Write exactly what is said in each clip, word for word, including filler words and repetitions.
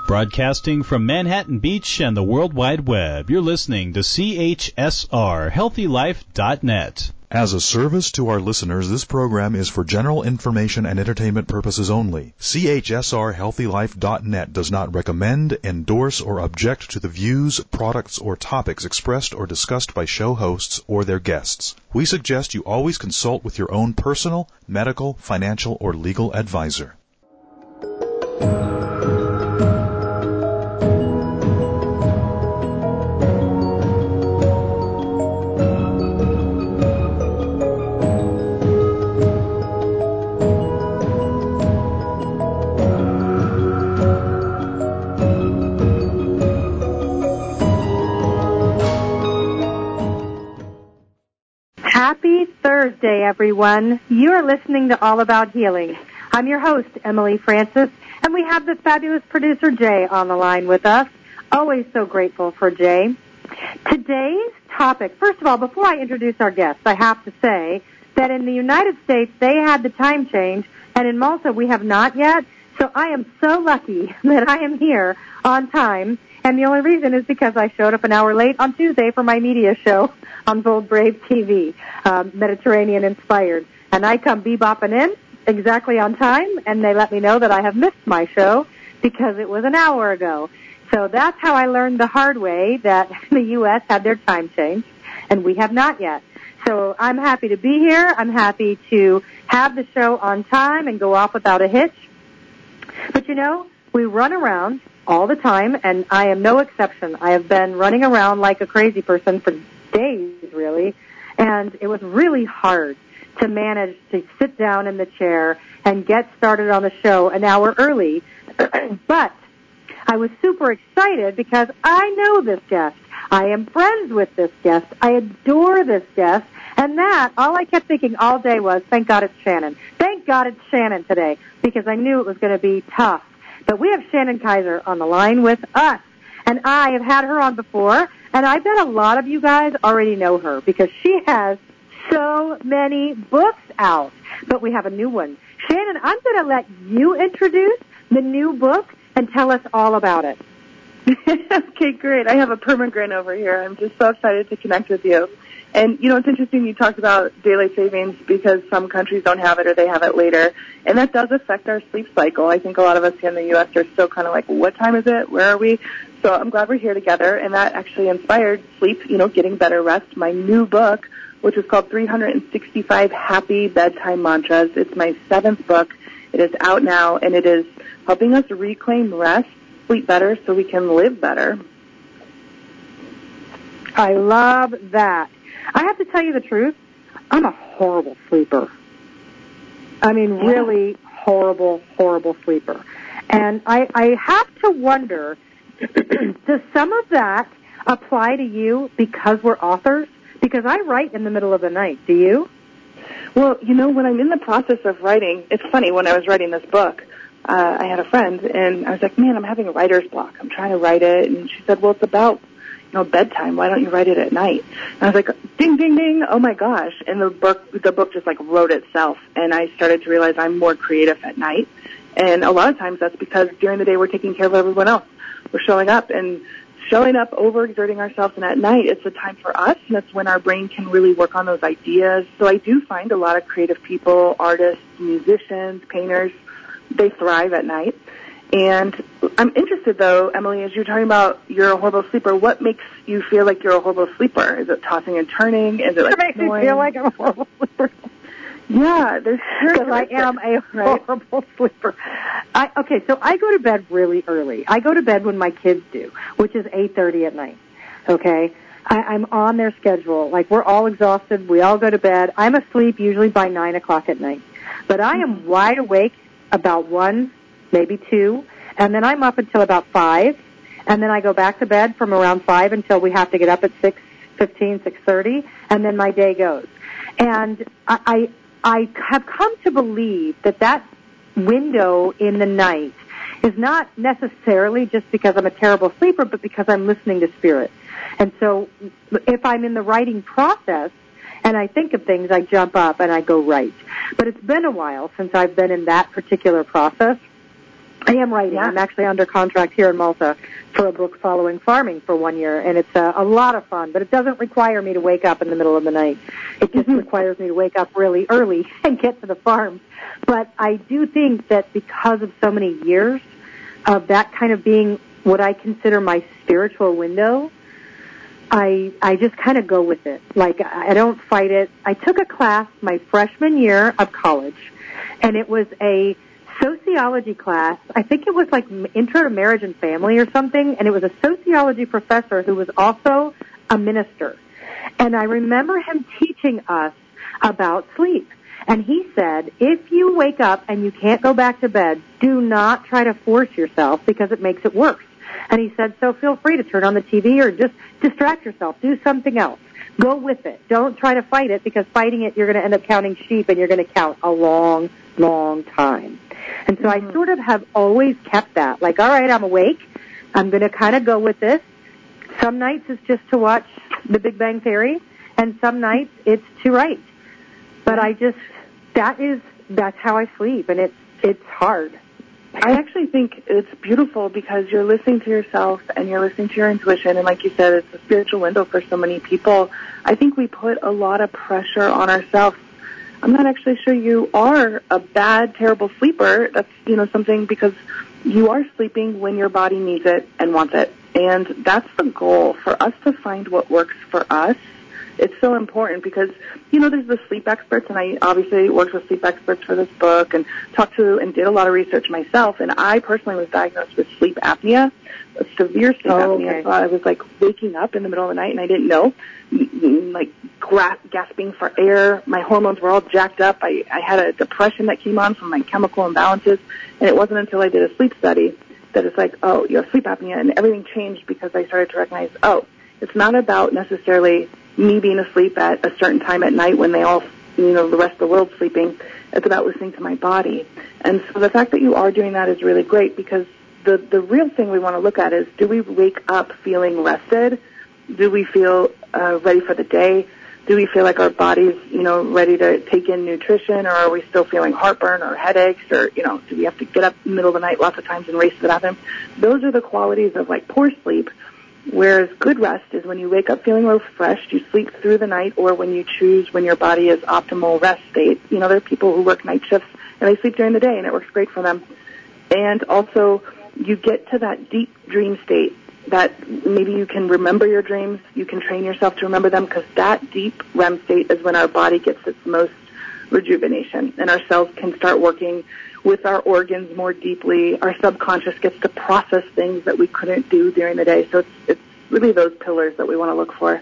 Broadcasting from Manhattan Beach and the World Wide Web, you're listening to C H S R, healthy life dot net. As a service to our listeners, this program is for general information and entertainment purposes only. C H S R healthy life dot net does not recommend, endorse, or object to the views, products, or topics expressed or discussed by show hosts or their guests. We suggest you always consult with your own personal, medical, financial, or legal advisor. Happy Thursday, everyone. You are listening to All About Healing. I'm your host, Emily Francis, and we have the fabulous producer, Jay, on the line with us. Always so grateful for Jay. Today's topic, first of all, before I introduce our guests, I have to say that in the United States, they had the time change, and in Malta, we have not yet. So I am so lucky that I am here on time, and the only reason is because I showed up an hour late on Tuesday for my media show on Bold Brave T V, um, Mediterranean inspired. And I come bebopping in exactly on time, and they let me know that I have missed my show because it was an hour ago. So that's how I learned the hard way that the U S had their time change, and we have not yet. So I'm happy to be here. I'm happy to have the show on time and go off without a hitch. But, you know, we run around all the time, and I am no exception. I have been running around like a crazy person for days, really, and it was really hard to manage to sit down in the chair and get started on the show an hour early. But I was super excited because I know this guest. I am friends with this guest. I adore this guest. And that, all I kept thinking all day was, thank God it's Shannon. Thank God it's Shannon today, because I knew it was going to be tough. But we have Shannon Kaiser on the line with us. And I have had her on before, and I bet a lot of you guys already know her because she has so many books out. But we have a new one. Shannon, I'm going to let you introduce the new book and tell us all about it. Okay, great. I have a permagrin over here. I'm just so excited to connect with you. And, you know, it's interesting you talked about daylight savings because some countries don't have it or they have it later. And that does affect our sleep cycle. I think a lot of us here in the U S are still kind of like, what time is it? Where are we? So I'm glad we're here together. And that actually inspired Sleep, you know, Getting Better Rest, my new book, which is called three hundred sixty-five Happy Bedtime Mantras. It's my seventh book. It is out now, and it is helping us reclaim rest, sleep better so we can live better. I love that. I have to tell you the truth. I'm a horrible sleeper. I mean, yeah. really horrible, horrible sleeper. And I, I have to wonder, does some of that apply to you because we're authors? Because I write in the middle of the night. Do you? Well, you know, when I'm in the process of writing, it's funny, when I was writing this book, uh, I had a friend, and I was like, man, I'm having a writer's block. I'm trying to write it. And she said, well, it's about, you know, bedtime. Why don't you write it at night? And I was like, ding, ding, ding. Oh, my gosh. And the book, the book just, like, wrote itself. And I started to realize I'm more creative at night. And a lot of times that's because during the day we're taking care of everyone else. We're showing up and showing up, overexerting ourselves, and at night it's a time for us, and it's when our brain can really work on those ideas. So I do find a lot of creative people, artists, musicians, painters, they thrive at night. And I'm interested, though, Emily, as you're talking about you're a horrible sleeper, what makes you feel like you're a horrible sleeper? Is it tossing and turning? Is it like What makes snoring? me feel like I'm a horrible sleeper? Yeah, there's because I am a horrible sleeper. I, okay, so I go to bed really early. I go to bed when my kids do, which is eight thirty at night. Okay, I, I'm on their schedule. Like, we're all exhausted. We all go to bed. I'm asleep usually by nine o'clock at night, but I am wide awake about one, maybe two, and then I'm up until about five, and then I go back to bed from around five until we have to get up at six fifteen, six thirty, and then my day goes. And I. I I have come to believe that that window in the night is not necessarily just because I'm a terrible sleeper, but because I'm listening to spirit. And so if I'm in the writing process and I think of things, I jump up and I go write. But it's been a while since I've been in that particular process. I am writing. Yeah. I'm actually under contract here in Malta for a book following farming for one year, and it's a, a lot of fun, but it doesn't require me to wake up in the middle of the night. It just requires me to wake up really early and get to the farm. But I do think that because of so many years of that kind of being what I consider my spiritual window, I I just kind of go with it. Like, I don't fight it. I took a class my freshman year of college, and it was a sociology class. I think it was like Intro to Marriage and Family or something, and it was a sociology professor who was also a minister. And I remember him teaching us about sleep. And he said, if you wake up and you can't go back to bed, do not try to force yourself because it makes it worse. And he said, so feel free to turn on the T V or just distract yourself. Do something else. Go with it. Don't try to fight it, because fighting it, you're going to end up counting sheep, and you're going to count a long, long time. And so I sort of have always kept that. Like, all right, I'm awake. I'm going to kind of go with this. Some nights it's just to watch The Big Bang Theory, and some nights it's to write. But I just, that is, that's how I sleep, and it's, it's hard. I actually think it's beautiful because you're listening to yourself and you're listening to your intuition, and like you said, it's a spiritual window for so many people. I think we put a lot of pressure on ourselves. I'm not actually sure you are a bad, terrible sleeper. That's, you know, something, because you are sleeping when your body needs it and wants it. And that's the goal, for us to find what works for us. It's so important because, you know, there's the sleep experts, and I obviously worked with sleep experts for this book and talked to and did a lot of research myself. And I personally was diagnosed with sleep apnea, severe sleep oh, apnea. Okay. So I was like waking up in the middle of the night and I didn't know, like gra- gasping for air. My hormones were all jacked up. I, I had a depression that came on from my chemical imbalances. And it wasn't until I did a sleep study that it's like, oh, you have sleep apnea, and everything changed because I started to recognize, oh, it's not about necessarily me being asleep at a certain time at night when they all, you know, the rest of the world's sleeping. It's about listening to my body. And so the fact that you are doing that is really great, because the, the real thing we want to look at is, do we wake up feeling rested? Do we feel uh, ready for the day? Do we feel like our body's, you know, ready to take in nutrition, or are we still feeling heartburn or headaches, or, you know, do we have to get up in the middle of the night lots of times and race to the bathroom? Those are the qualities of, like, poor sleep. Whereas good rest is when you wake up feeling refreshed, you sleep through the night, or when you choose when your body is optimal rest state. You know, there are people who work night shifts and they sleep during the day, and it works great for them. And also, you get to that deep dream state that maybe you can remember your dreams, you can train yourself to remember them, because that deep R E M state is when our body gets its most rejuvenation, and our cells can start working with our organs more deeply. Our subconscious gets to process things that we couldn't do during the day. So it's, it's really those pillars that we want to look for.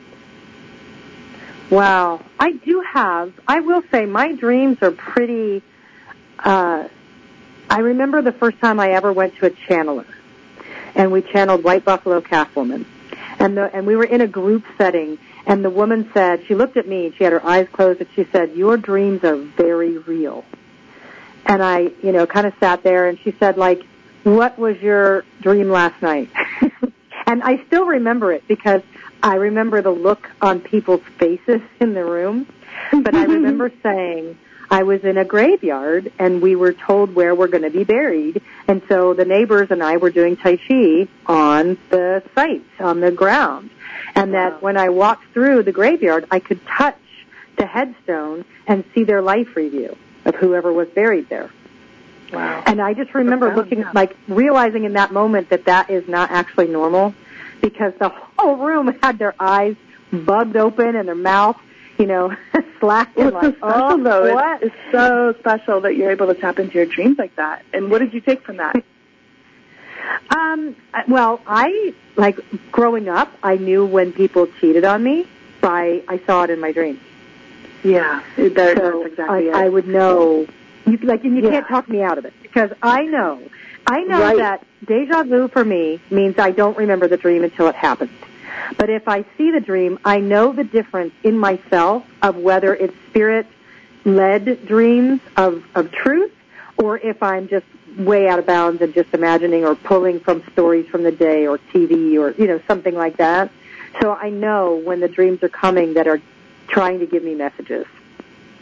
Wow. I do have, I will say, my dreams are pretty, uh, I remember the first time I ever went to a channeler, and we channeled White Buffalo Calf Woman. And, the, and we were in a group setting, and the woman said, she looked at me, and she had her eyes closed, and she said, your dreams are very real. And I, you know, kind of sat there, and she said, like, what was your dream last night? And I still remember it, because I remember the look on people's faces in the room. But I remember saying, I was in a graveyard, and we were told where we're going to be buried. And so the neighbors and I were doing Tai Chi on the site, on the ground. And wow. that when I walked through the graveyard, I could touch the headstone and see their life review of whoever was buried there. Wow. And I just remember looking, yeah. like, realizing in that moment that that is not actually normal, because the whole room had their eyes bugged open and their mouth, you know, slacked. Well, and it's like, so special, oh, though. what? It's, it's so special that you're able to tap into your dreams like that. And what did you take from that? um, well, I, like, growing up, I knew when people cheated on me by, I saw it in my dreams. Yeah, that, so that's exactly I, it. I would know, you, like, and you yeah. can't talk me out of it, because I know, I know right. that deja vu for me means I don't remember the dream until it happens. But if I see the dream, I know the difference in myself of whether it's spirit-led dreams of, of truth, or if I'm just way out of bounds and just imagining or pulling from stories from the day or T V or, you know, something like that. So I know when the dreams are coming that are trying to give me messages.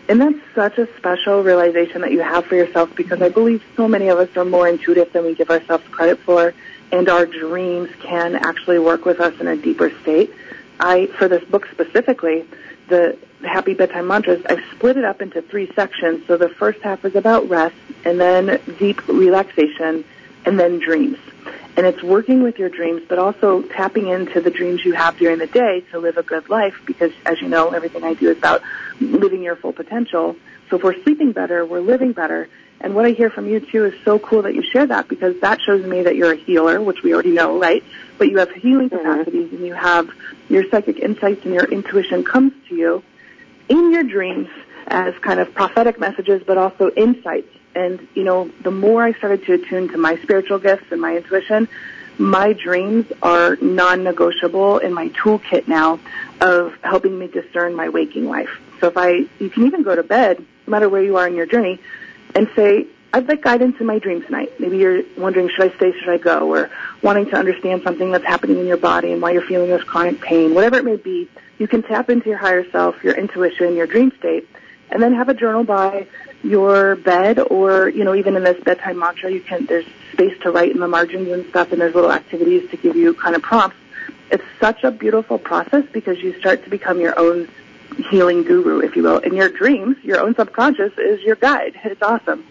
And that's such a special realization that you have for yourself, because I believe so many of us are more intuitive than we give ourselves credit for, and our dreams can actually work with us in a deeper state. I, for this book specifically, the Happy Bedtime Mantras, I've split it up into three sections. So the first half is about rest, and then deep relaxation, and then dreams. And it's working with your dreams, but also tapping into the dreams you have during the day to live a good life, because, as you know, everything I do is about living your full potential. So if we're sleeping better, we're living better. And what I hear from you, too, is so cool that you share that, because that shows me that you're a healer, which we already know, right? But you have healing capacities, and you have your psychic insights, and your intuition comes to you in your dreams as kind of prophetic messages, but also insights. And, you know, the more I started to attune to my spiritual gifts and my intuition, my dreams are non-negotiable in my toolkit now of helping me discern my waking life. So if I, you can even go to bed, no matter where you are in your journey, and say, I'd like guidance in my dream tonight. Maybe you're wondering, should I stay, should I go? Or wanting to understand something that's happening in your body and why you're feeling this chronic pain. Whatever it may be, you can tap into your higher self, your intuition, your dream state, and then have a journal by your bed, or, you know, even in this bedtime mantra, you can, there's space to write in the margins and stuff, and there's little activities to give you kind of prompts. It's such a beautiful process, because you start to become your own healing guru, if you will. In your dreams, your own subconscious is your guide. It's awesome.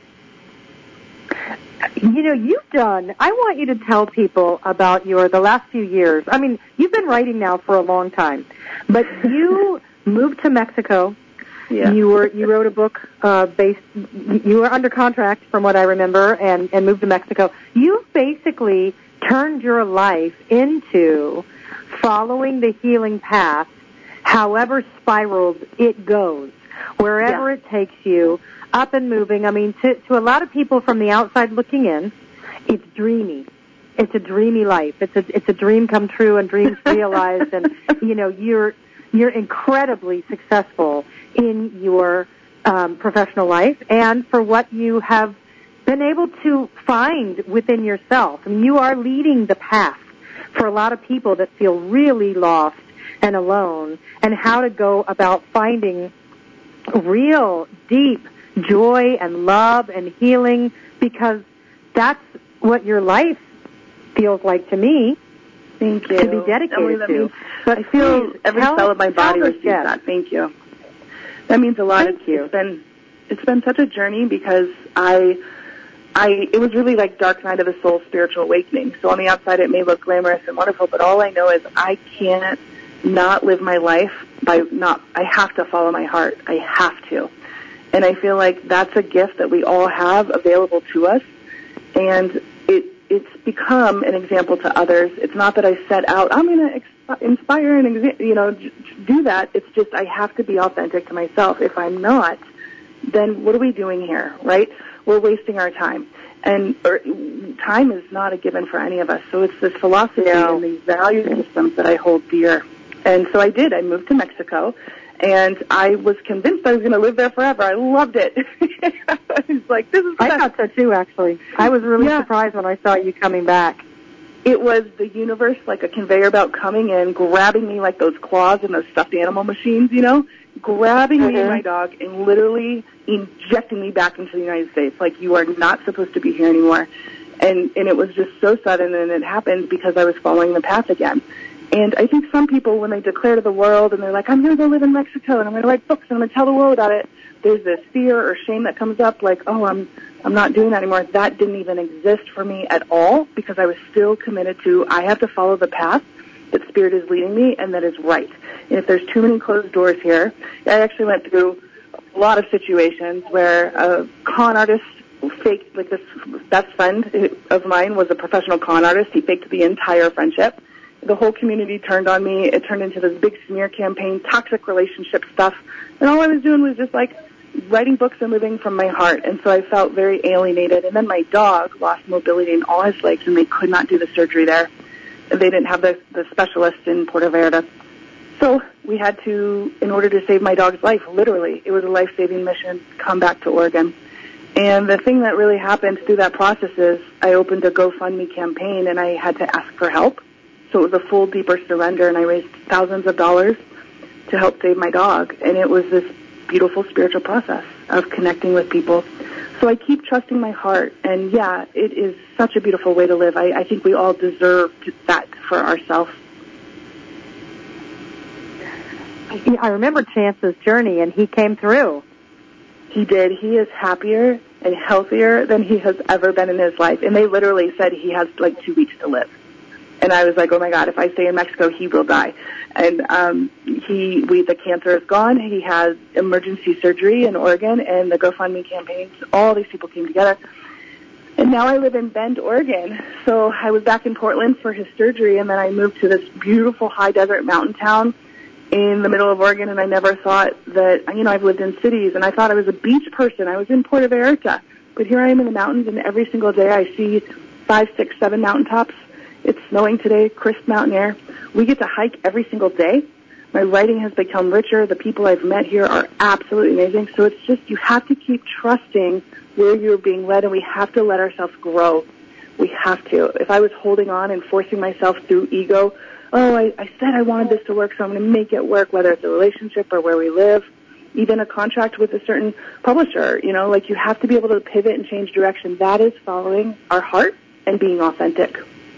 You know, you've done, I want you to tell people about your, the last few years. I mean, you've been writing now for a long time, but you moved to Mexico. Yeah. You were, you wrote a book, uh, based, you were under contract from what I remember, and, and moved to Mexico. You basically turned your life into following the healing path, however spiraled it goes, wherever Yeah. it takes you, up and moving. I mean, to, to a lot of people from the outside looking in, it's dreamy. It's a dreamy life. It's a, it's a dream come true and dreams realized, and, you know, you're, you're incredibly successful in your um, professional life and for what you have been able to find within yourself. I mean, you are leading the path for a lot of people that feel really lost and alone, and how to go about finding real, deep joy and love and healing, because that's what your life feels like to me. Thank you. To be dedicated Emily, that to. means, But I feel please, every tell, cell of my body tell receives yes. that. Thank you. That means a lot. Thank it's, you. It's been, it's been such a journey, because I, I, it was really like dark night of the soul, spiritual awakening. So on the outside it may look glamorous and wonderful, but all I know is I can't not live my life by not, I have to follow my heart. I have to. And I feel like that's a gift that we all have available to us. And it, it's become an example to others. It's not that I set out, I'm going to ex- inspire and, exa- you know, j- do that. It's just I have to be authentic to myself. If I'm not, then what are we doing here, right? We're wasting our time. And or, time is not a given for any of us. So it's this philosophy No. and these value systems that I hold dear. And so I did. I moved to Mexico. And I was convinced I was going to live there forever. I loved it. I was like, this is the I best. thought so too, actually. I was really Yeah. surprised when I saw you coming back. It was the universe, like a conveyor belt coming in, grabbing me like those claws in those stuffed animal machines, you know, grabbing Mm-hmm. me and my dog and literally injecting me back into the United States. Like, you are not supposed to be here anymore. And, and it was just so sudden, and it happened because I was following the path again. And I think some people, when they declare to the world and they're like, I'm going to go live in Mexico and I'm going to write books and I'm going to tell the world about it, there's this fear or shame that comes up, like, oh, I'm I'm not doing that anymore. That didn't even exist for me at all, because I was still committed to, I have to follow the path that Spirit is leading me and that is right. And if there's too many closed doors here, I actually went through a lot of situations where a con artist faked, like this best friend of mine was a professional con artist. He faked the entire friendship. The whole community turned on me. It turned into this big smear campaign, toxic relationship stuff. And all I was doing was just like writing books and living from my heart. And so I felt very alienated. And then my dog lost mobility in all his legs, and they could not do the surgery there. They didn't have the, the specialist in Puerto Vallarta. So we had to, in order to save my dog's life, literally, it was a life-saving mission, come back to Oregon. And the thing that really happened through that process is I opened a GoFundMe campaign, and I had to ask for help. So it was a full, deeper surrender, and I raised thousands of dollars to help save my dog. And it was this beautiful spiritual process of connecting with people. So I keep trusting my heart, and yeah, it is such a beautiful way to live. I, I think we all deserve that for ourselves. I remember Chance's journey, and he came through. He did. He is happier and healthier than he has ever been in his life. And they literally said he has like two weeks to live. And I was like, oh my God, if I stay in Mexico, he will die. And um, he, we, the cancer is gone. He has emergency surgery in Oregon, and the GoFundMe campaigns. All these people came together. And now I live in Bend, Oregon. So I was back in Portland for his surgery, and then I moved to this beautiful high desert mountain town in the middle of Oregon, and I never thought that, you know, I've lived in cities, and I thought I was a beach person. I was in Puerto Vallarta. But here I am in the mountains, and every single day I see five, six, seven mountaintops. It's snowing today, crisp mountain air. We get to hike every single day. My writing has become richer. The people I've met here are absolutely amazing. So it's just, you have to keep trusting where you're being led, and we have to let ourselves grow. We have to. If I was holding on and forcing myself through ego, oh, I, I said I wanted this to work, so I'm going to make it work, whether it's a relationship or where we live, even a contract with a certain publisher. You know, like, you have to be able to pivot and change direction. That is following our heart and being authentic.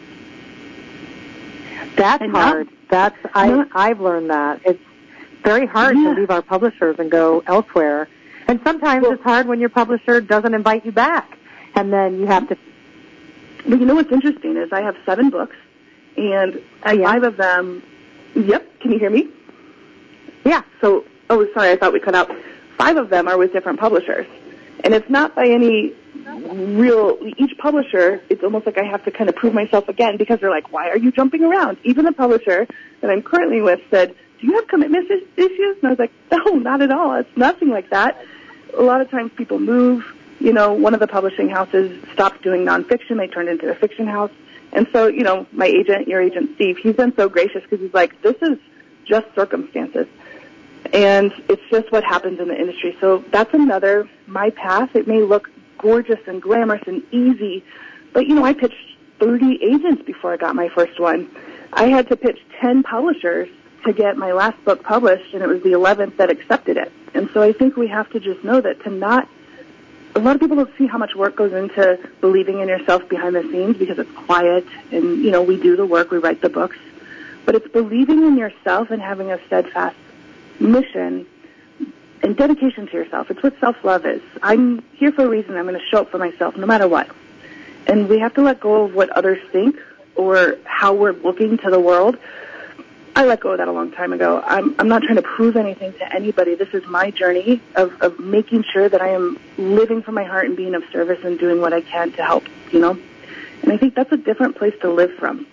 That's and hard. Not, That's I. Not, I've learned that it's very hard yeah. to leave our publishers and go elsewhere. And sometimes well, it's hard when your publisher doesn't invite you back, and then you have to. But you know what's interesting is I have seven books, and uh, yeah. five of them. Yep. Can you hear me? Yeah. So, oh, sorry, I thought we cut out. Five of them are with different publishers, and it's not by any real, each publisher, it's almost like I have to kind of prove myself again, because they're like, why are you jumping around? Even the publisher that I'm currently with said, do you have commitment issues? And I was like, no, not at all. It's nothing like that. A lot of times people move. You know, one of the publishing houses stopped doing nonfiction. They turned into a fiction house. And so, you know, my agent, your agent, Steve, he's been so gracious because he's like, this is just circumstances. And it's just what happens in the industry. So that's another, my path. It may look gorgeous and glamorous and easy, but, you know, I pitched thirty agents before I got my first one. I had to pitch ten publishers to get my last book published, and it was the eleventh that accepted it. And so I think we have to just know that to not, a lot of people don't see how much work goes into believing in yourself behind the scenes because it's quiet and, you know, we do the work, we write the books, but it's believing in yourself and having a steadfast mission and dedication to yourself. It's what self-love is. I'm here for a reason. I'm going to show up for myself no matter what. And we have to let go of what others think or how we're looking to the world. I let go of that a long time ago. I'm, I'm not trying to prove anything to anybody. This is my journey of, of making sure that I am living from my heart and being of service and doing what I can to help, you know? And I think that's a different place to live from.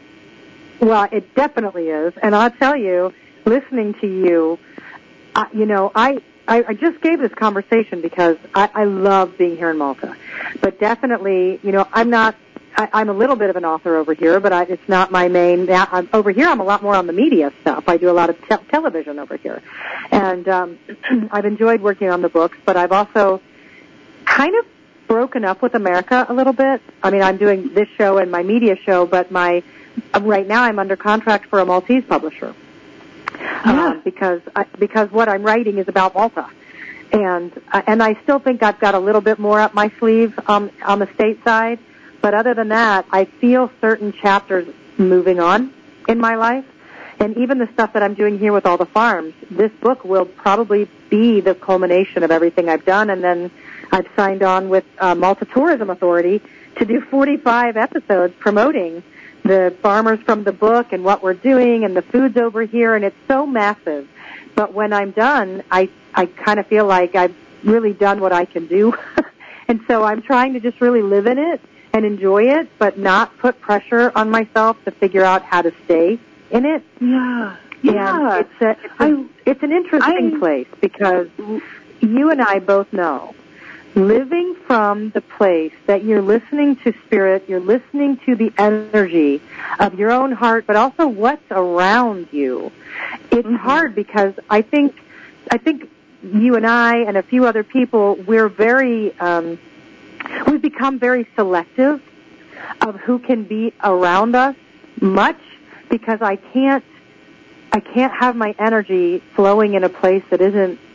Well, it definitely is. And I'll tell you, listening to you, Uh, you know, I, I, I just gave this conversation because I, I love being here in Malta. But definitely, you know, I'm not, I, I'm a little bit of an author over here, but I, it's not my main, I'm, over here I'm a lot more on the media stuff. I do a lot of te- television over here. And um, I've enjoyed working on the books, but I've also kind of broken up with America a little bit. I mean, I'm doing this show and my media show, but my, right now I'm under contract for a Maltese publisher. Yeah. Um, because I, because what I'm writing is about Malta, and uh, and I still think I've got a little bit more up my sleeve um, on the state side. But other than that, I feel certain chapters moving on in my life, and even the stuff that I'm doing here with all the farms. This book will probably be the culmination of everything I've done, and then I've signed on with uh, Malta Tourism Authority to do forty-five episodes promoting the farmers from the book and what we're doing and the foods over here, and it's so massive. But when I'm done, I, I kind of feel like I've really done what I can do. And so I'm trying to just really live in it and enjoy it, but not put pressure on myself to figure out how to stay in it. Yeah. Yeah. And it's, a, it's, a, I, it's an interesting I, place because you and I both know living from the place that you're listening to spirit, you're listening to the energy of your own heart, but also what's around you. It's mm-hmm. hard because I think, I think you and I and a few other people, we're very, um, we've become very selective of who can be around us much because I can't, I can't have my energy flowing in a place that isn't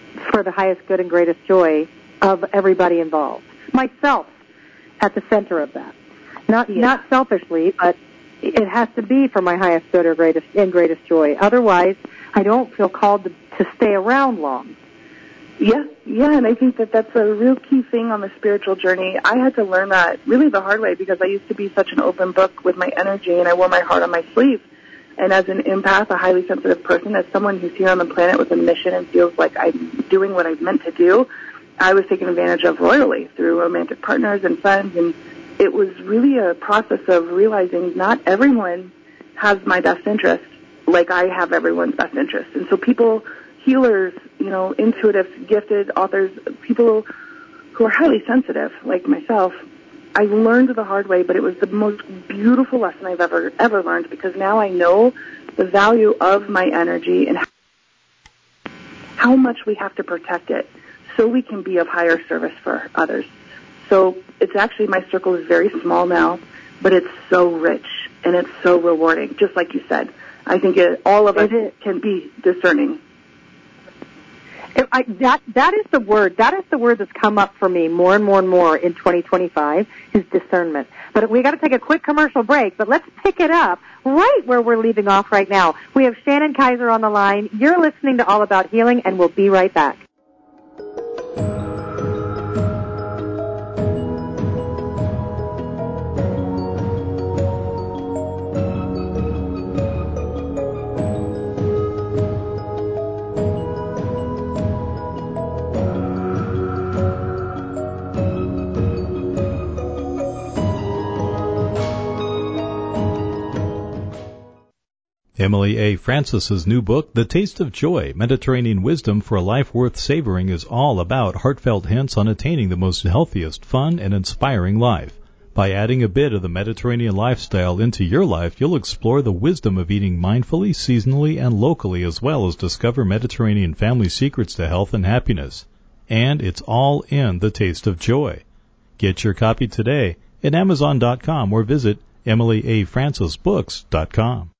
for the highest good and greatest joy of everybody involved. Myself at the center of that. Not yeah. not selfishly, but it has to be for my highest good or greatest and greatest joy. Otherwise, I don't feel called to, to stay around long. Yeah, yeah, and I think that that's a real key thing on the spiritual journey. I had to learn that really the hard way because I used to be such an open book with my energy, and I wore my heart on my sleeve. And as an empath, a highly sensitive person, as someone who's here on the planet with a mission and feels like I'm doing what I'm meant to do, I was taken advantage of royally through romantic partners and friends, and it was really a process of realizing not everyone has my best interest like I have everyone's best interest. And so people, healers, you know, intuitives, gifted authors, people who are highly sensitive, like myself, I learned the hard way, but it was the most beautiful lesson I've ever, ever learned, because now I know the value of my energy and how much we have to protect it so we can be of higher service for others. So it's actually, my circle is very small now, but it's so rich and it's so rewarding, just like you said. I think it, all of us can be discerning. I, that that is the word. That is the word that's come up for me more and more and more in twenty twenty-five is discernment. But we got to take a quick commercial break. But let's pick it up right where we're leaving off right now. We have Shannon Kaiser on the line. You're listening to All About Healing, and we'll be right back. Emily A. Francis's new book, The Taste of Joy, Mediterranean Wisdom for a Life Worth Savoring, is all about heartfelt hints on attaining the most healthiest, fun, and inspiring life. By adding a bit of the Mediterranean lifestyle into your life, you'll explore the wisdom of eating mindfully, seasonally, and locally, as well as discover Mediterranean family secrets to health and happiness. And it's all in The Taste of Joy. Get your copy today at Amazon dot com or visit Emily A Francis Books dot com.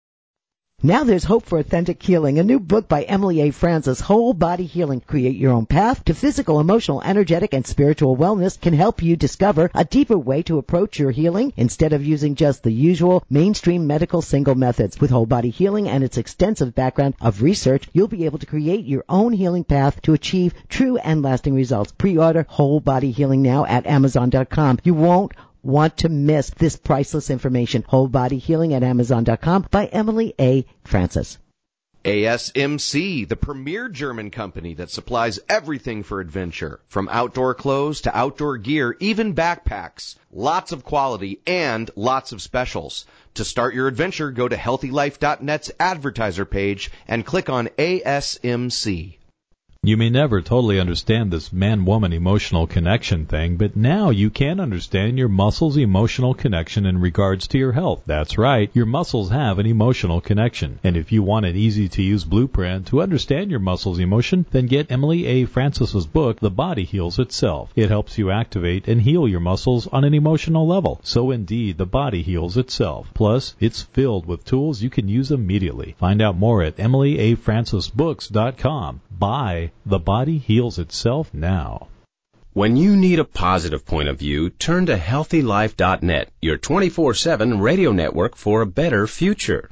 Now there's hope for authentic healing. A new book by Emily A. Francis, Whole Body Healing. Create your own path to physical, emotional, energetic, and spiritual wellness can help you discover a deeper way to approach your healing instead of using just the usual mainstream medical single methods. With Whole Body Healing and its extensive background of research, you'll be able to create your own healing path to achieve true and lasting results. Pre-order Whole Body Healing now at Amazon dot com. You won't want to miss this priceless information. Whole Body Healing at Amazon dot com by Emily A. Francis. A S M C, the premier German company that supplies everything for adventure, from outdoor clothes to outdoor gear, even backpacks. Lots of quality and lots of specials. To start your adventure, go to healthy life dot net's advertiser page and click on A S M C. You may never totally understand this man-woman emotional connection thing, but now you can understand your muscles' emotional connection in regards to your health. That's right, your muscles have an emotional connection. And if you want an easy-to-use blueprint to understand your muscles' emotion, then get Emily A. Francis's book, The Body Heals Itself. It helps you activate and heal your muscles on an emotional level. So indeed, the body heals itself. Plus, it's filled with tools you can use immediately. Find out more at Emily A Francis Books dot com. Buy The Body Heals Itself now. When you need a positive point of view, turn to healthy life dot net, your twenty-four seven radio network for a better future.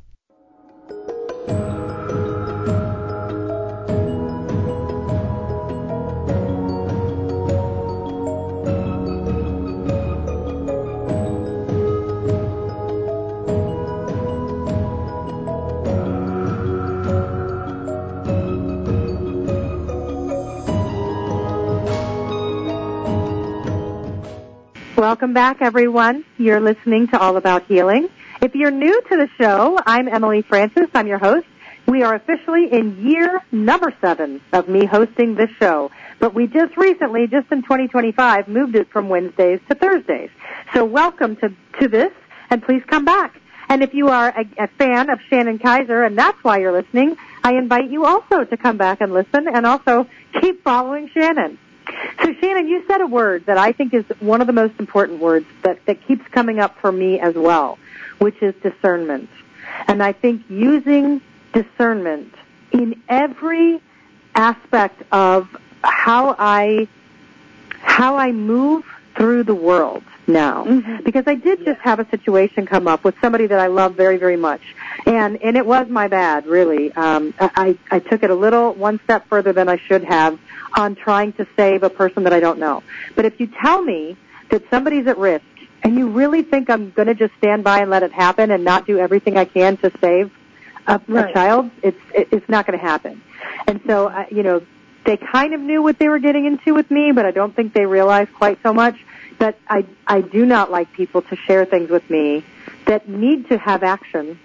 Welcome back, everyone. You're listening to All About Healing. If you're new to the show, I'm Emily Francis. I'm your host. We are officially in year number seven of me hosting this show. But we just recently, just in twenty twenty-five, moved it from Wednesdays to Thursdays. So welcome to, to this, and please come back. And if you are a, a fan of Shannon Kaiser, and that's why you're listening, I invite you also to come back and listen, and also keep following Shannon. So, Shannon, you said a word that I think is one of the most important words that, that keeps coming up for me as well, which is discernment. And I think using discernment in every aspect of how I how I move through the world now. Mm-hmm. Because I did just have a situation come up with somebody that I love very, very much. And and it was my bad, really. Um, I, I took it a little one step further than I should have on trying to save a person that I don't know. But if you tell me that somebody's at risk and you really think I'm going to just stand by and let it happen and not do everything I can to save a, right. a child, it's it, it's not going to happen. And so, uh, you know, they kind of knew what they were getting into with me, but I don't think they realized quite so much. But I, I do not like people to share things with me that need to have action,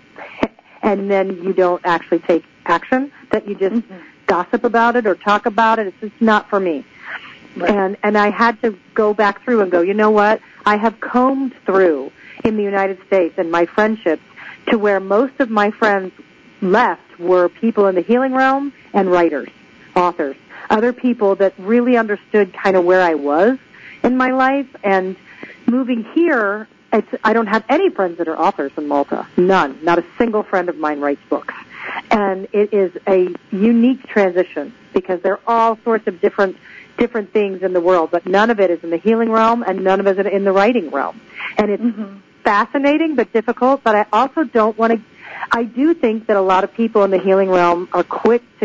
and then you don't actually take action, that you just mm-hmm. gossip about it or talk about it. It's just not for me. Right. And and I had to go back through and go, you know what? I have combed through in the United States and my friendships to where most of my friends left were people in the healing realm and writers, authors, other people that really understood kind of where I was in my life. And moving here, it's, I don't have any friends that are authors in Malta. None. Not a single friend of mine writes books. And it is a unique transition because there are all sorts of different different things in the world, but none of it is in the healing realm and none of it is in the writing realm. And it's mm-hmm. fascinating but difficult, but I also don't want to, I do think that a lot of people in the healing realm are quick to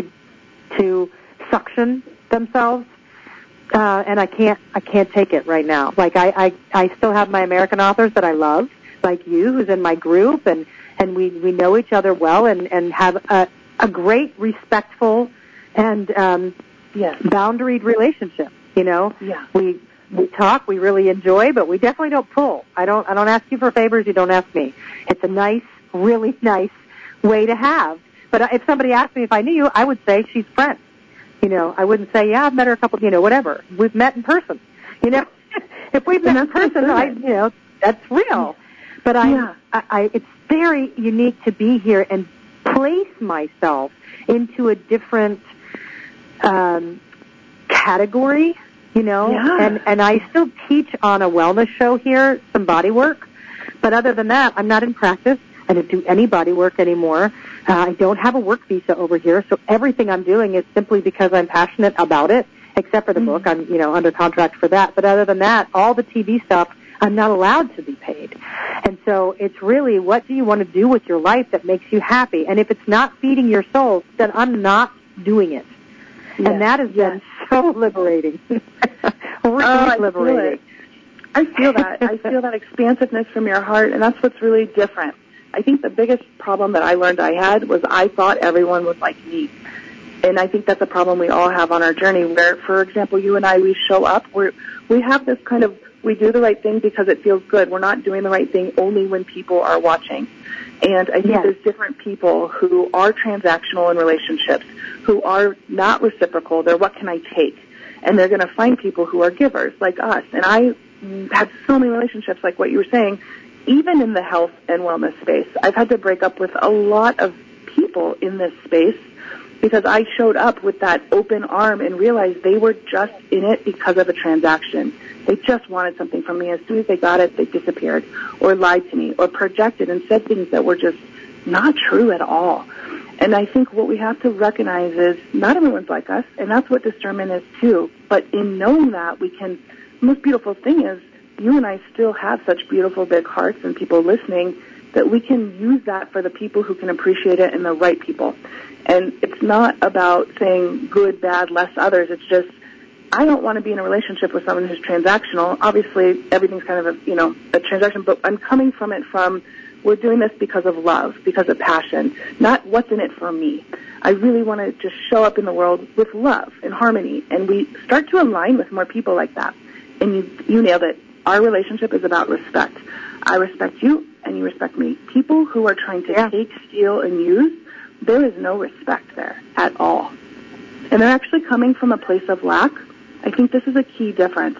to suction themselves. Uh, and I can't, I can't take it right now. Like I, I, I still have my American authors that I love, like you, who's in my group, and, and we, we know each other well and, and have a, a great, respectful, and, um, yes. boundaried relationship. You know, yeah. we, we talk, we really enjoy, but we definitely don't pull. I don't, I don't ask you for favors, you don't ask me. It's a nice, really nice way to have. But if somebody asked me if I knew you, I would say she's friends. You know, I wouldn't say, yeah, I've met her a couple, you know, whatever. We've met in person. You know, if we've met in person, I, you know, that's real. But I, yeah. I, I, it's very unique to be here and place myself into a different um, category, you know. Yeah. And, and I still teach on a wellness show here, some body work. But other than that, I'm not in practice. I don't do any body work anymore. Uh, I don't have a work visa over here, so everything I'm doing is simply because I'm passionate about it, except for the mm-hmm. book. I'm, you know, under contract for that. But other than that, all the T V stuff, I'm not allowed to be paid. And so it's really, what do you want to do with your life that makes you happy? And if it's not feeding your soul, then I'm not doing it. Yes. And that has yes. been so liberating. really oh, liberating. I feel that. I feel that expansiveness from your heart, and that's what's really different. I think the biggest problem that I learned I had was I thought everyone was like me. And I think that's a problem we all have on our journey where, for example, you and I, we show up, we're, we have this kind of, we do the right thing because it feels good. We're not doing the right thing only when people are watching. And I think yes. there's different people who are transactional in relationships, who are not reciprocal. They're what can I take? And they're going to find people who are givers like us. And I have so many relationships like what you were saying. Even in the health and wellness space, I've had to break up with a lot of people in this space because I showed up with that open arm and realized they were just in it because of a transaction. They just wanted something from me. As soon as they got it, they disappeared or lied to me or projected and said things that were just not true at all. And I think what we have to recognize is not everyone's like us, and that's what discernment is too. But in knowing that, we can, the most beautiful thing is, you and I still have such beautiful big hearts and people listening that we can use that for the people who can appreciate it and the right people. And it's not about saying good, bad, less others. It's just, I don't want to be in a relationship with someone who's transactional. Obviously, everything's kind of a, you know, a transaction, but I'm coming from it from, we're doing this because of love, because of passion, not what's in it for me. I really want to just show up in the world with love and harmony, and we start to align with more people like that. And you, you nailed it. Our relationship is about respect. I respect you, and you respect me. People who are trying to yeah. take, steal, and use, there is no respect there at all. And they're actually coming from a place of lack. I think this is a key difference.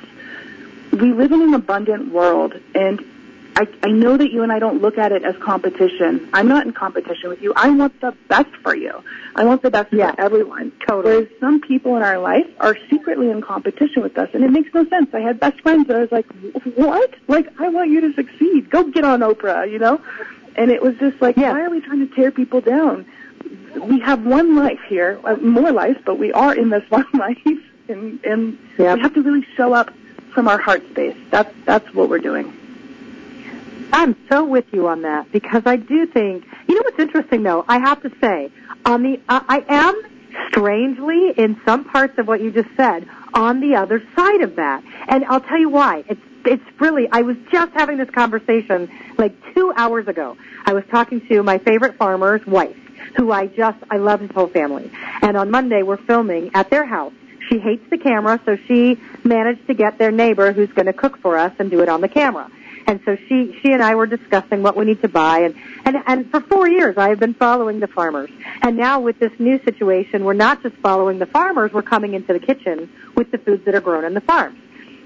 We live in an abundant world, and I, I know that you and I don't look at it as competition. I'm not in competition with you. I want the best for you. I want the best yeah. for everyone. Totally. Whereas some people in our life are secretly in competition with us, and it makes no sense. I had best friends that I was like, what? Like, I want you to succeed. Go get on Oprah, you know? And it was just like, yeah. why are we trying to tear people down? we have one life here, uh, more life, but we are in this one life, and, and yep. we have to really show up from our heart space. That's, that's what we're doing. I'm so with you on that, because I do think, you know what's interesting though, I have to say, on the, uh, I am strangely, in some parts of what you just said, on the other side of that. And I'll tell you why. It's it's really, I was just having this conversation like two hours ago. I was talking to my favorite farmer's wife, who I just, I love his whole family. And on Monday, we're filming at their house. She hates the camera, so she managed to get their neighbor who's going to cook for us and do it on the camera. And so she, she and I were discussing what we need to buy. And, and, and for four years, I have been following the farmers. And now with this new situation, we're not just following the farmers, we're coming into the kitchen with the foods that are grown in the farms.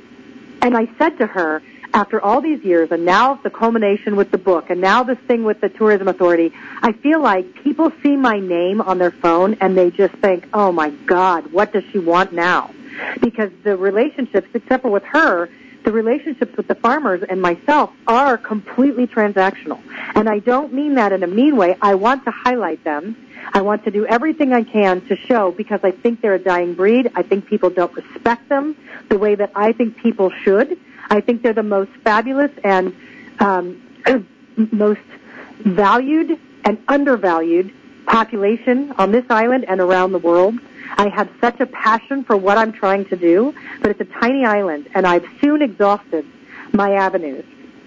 And I said to her, after all these years, and now the culmination with the book, and now this thing with the tourism authority, I feel like people see my name on their phone and they just think, oh my God, what does she want now? Because the relationships, except for with her, the relationships with the farmers and myself are completely transactional. And I don't mean that in a mean way. I want to highlight them. I want to do everything I can to show, because I think they're a dying breed. I think people don't respect them the way that I think people should. I think they're the most fabulous and um, most valued and undervalued population on this island and around the world. I have such a passion for what I'm trying to do, but it's a tiny island, and I've soon exhausted my avenues.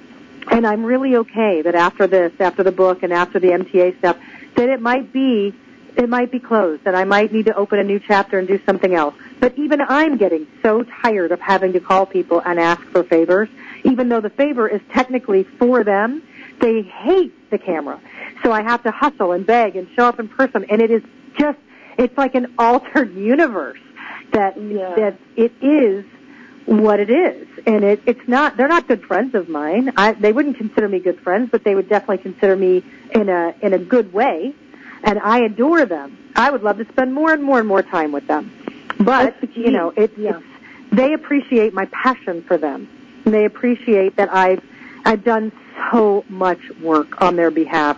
And I'm really okay that after this, after the book and after the M T A stuff, that it might be, it might be closed, that I might need to open a new chapter and do something else. But even I'm getting so tired of having to call people and ask for favors, even though the favor is technically for them. They hate the camera. So I have to hustle and beg and show up in person, and it is just, it's like an altered universe that, yeah. that it is what it is. And it, it's not, they're not good friends of mine. I, they wouldn't consider me good friends, but they would definitely consider me in a, in a good way. And I adore them. I would love to spend more and more and more time with them. But, you know, it, yeah. it's, they appreciate my passion for them. And they appreciate that I've, I've done so much work on their behalf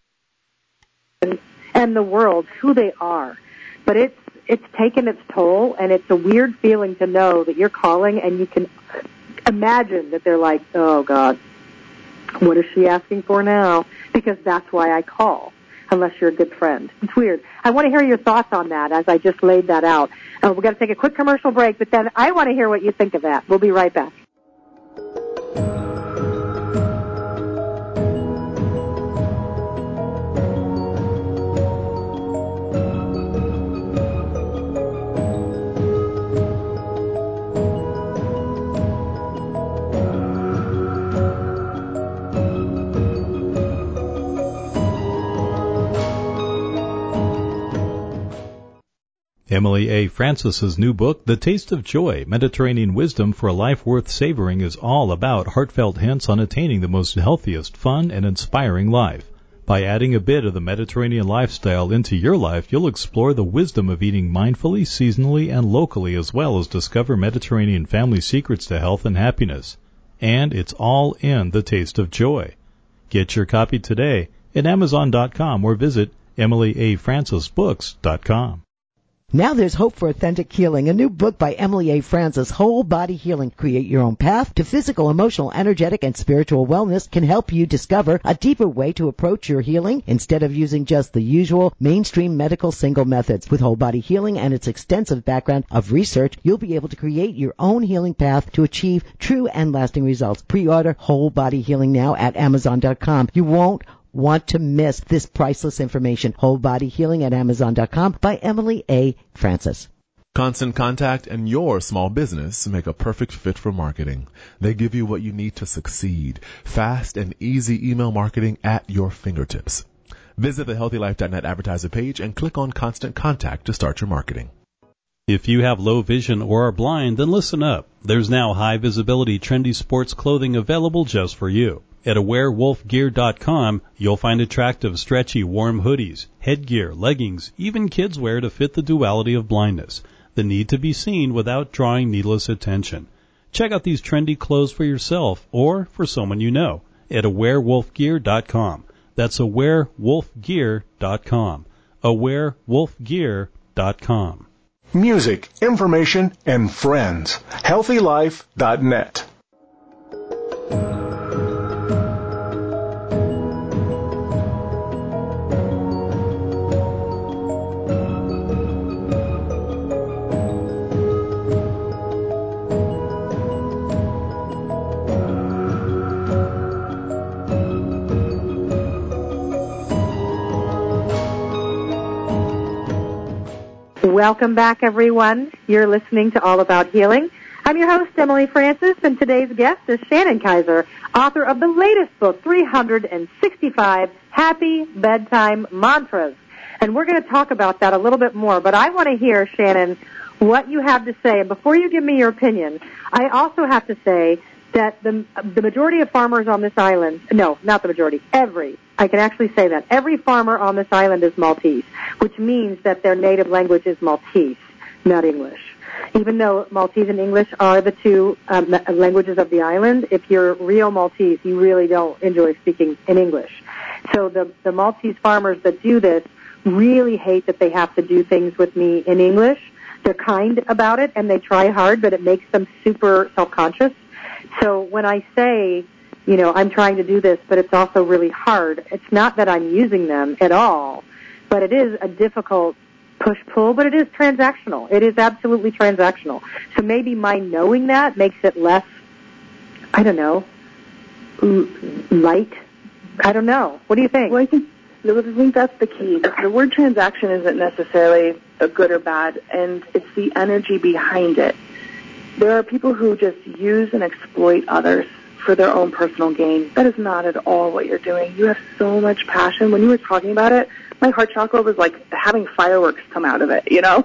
and, and the world, who they are. But it's, it's taken its toll, and it's a weird feeling to know that you're calling and you can imagine that they're like, oh, God, what is she asking for now? Because that's why I call, unless you're a good friend. It's weird. I want to hear your thoughts on that as I just laid that out. Uh, we've got to take a quick commercial break, but then I want to hear what you think of that. We'll be right back. Emily A. Francis's new book, The Taste of Joy, Mediterranean Wisdom for a Life Worth Savoring, is all about heartfelt hints on attaining the most healthiest, fun, and inspiring life. By adding a bit of the Mediterranean lifestyle into your life, you'll explore the wisdom of eating mindfully, seasonally, and locally, as well as discover Mediterranean family secrets to health and happiness. And it's all in The Taste of Joy. Get your copy today at Amazon dot com or visit Emily A Francis Books dot com. Now there's hope for authentic healing. A new book by Emily A. Francis, Whole Body Healing. Create your own path to physical, emotional, energetic, and spiritual wellness can help you discover a deeper way to approach your healing instead of using just the usual mainstream medical single methods. With Whole Body Healing and its extensive background of research, you'll be able to create your own healing path to achieve true and lasting results. Pre-order Whole Body Healing now at Amazon dot com. You won't want to miss this priceless information. Whole Body Healing at Amazon dot com by Emily A. Francis. Constant Contact and your small business make a perfect fit for marketing. They give you what you need to succeed. Fast and easy email marketing at your fingertips. Visit the healthy life dot net advertiser page and click on Constant Contact to start your marketing. If you have low vision or are blind, then listen up. There's now high-visibility, trendy sports clothing available just for you. At aware wolf gear dot com, you'll find attractive, stretchy, warm hoodies, headgear, leggings, even kids wear to fit the duality of blindness, the need to be seen without drawing needless attention. Check out these trendy clothes for yourself or for someone you know at aware wolf gear dot com. That's aware wolf gear dot com. aware wolf gear dot com. Music, information, and friends. healthy life dot net. Welcome back, everyone. You're listening to All About Healing. I'm your host, Emily Francis, and today's guest is Shannon Kaiser, author of the latest book, three hundred sixty-five Happy Bedtime Mantras. And we're going to talk about that a little bit more, but I want to hear, Shannon, what you have to say. And before you give me your opinion, I also have to say that the, the majority of farmers on this island, no, not the majority, every, I can actually say that, every farmer on this island is Maltese, which means that their native language is Maltese, not English. Even though Maltese and English are the two um, languages of the island, if you're real Maltese, you really don't enjoy speaking in English. So the, the Maltese farmers that do this really hate that they have to do things with me in English. They're kind about it, and they try hard, but it makes them super self-conscious. So when I say, you know, I'm trying to do this, but it's also really hard, it's not that I'm using them at all, but it is a difficult push-pull, but it is transactional. It is absolutely transactional. So maybe my knowing that makes it less, I don't know, light. I don't know. What do you think? Well, I think, I think that's the key. The, the word transaction isn't necessarily a good or bad, and it's the energy behind it. There are people who just use and exploit others for their own personal gain. That is not at all what you're doing. You have so much passion. When you were talking about it, my heart chakra was like having fireworks come out of it, you know?